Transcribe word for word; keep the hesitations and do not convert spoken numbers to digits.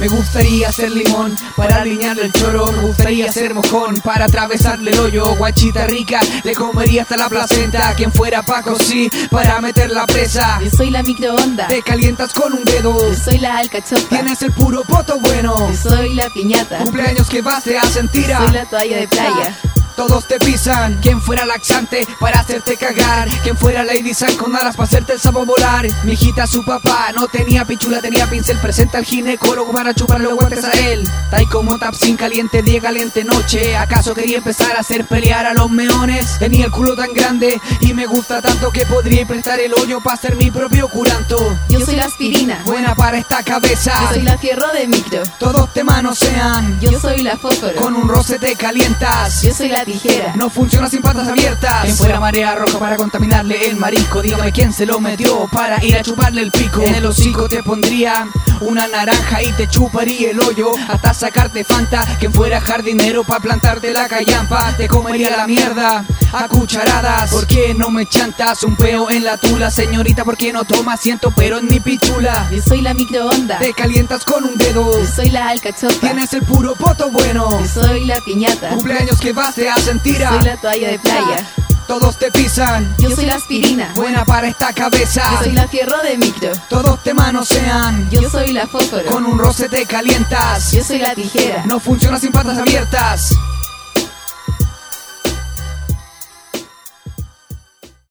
Me gustaría ser limón para alinearle el choro. Me gustaría ser mojón para atravesarle el hoyo. Guachita rica, le comería hasta la placenta. Quien fuera Paco, sí, para meter la presa. Yo soy la microonda, Te calientas con un dedo. yo soy la alcachofa, Tienes el puro poto bueno. yo soy la piñata, Cumpleaños que vas te hacen tira. soy la toalla de playa. Todos te pisan. Quien fuera laxante para hacerte cagar. Quien fuera Lady San con alas para hacerte el sapo volar. Mi hijita, su papá no tenía pichula, tenía pincel. Presenta al ginecólogo para chuparle los guantes a él. Tai como Tapsin, caliente día, caliente noche. ¿Acaso quería empezar a hacer pelear a los meones? Tenía el culo tan grande y me gusta tanto que podría prestar el hoyo para ser mi propio curanto. Yo soy la aspirina, Buena para esta cabeza. yo soy la fierro de micro, Todos te manosean. yo soy la fósforo, Con un roce te calientas. yo soy la tijera. No funciona sin patas abiertas. Quien fuera marea roja para contaminarle el marisco. Dígame quién se lo metió para ir a chuparle el pico. En el hocico te pondría una naranja y te chuparía el hoyo hasta sacarte Fanta. Quien fuera jardinero para plantarte la callampa. Te comería la mierda a cucharadas. ¿Por qué no me chantas un peo en la tula? Señorita, ¿por qué no toma asiento pero en mi pichula? Yo soy la microonda, Te calientas con un dedo. yo soy la alcachofa, Tienes el puro poto bueno. yo soy la piñata, Cumpleaños que vas te hacen tira. soy la toalla de playa. Todos te pisan. Yo soy la aspirina, Buena para esta cabeza. yo soy la fierro de micro, Todos te manosean. yo soy la fósforo, Con un roce te calientas. yo soy la tijera. No funciona sin patas abiertas.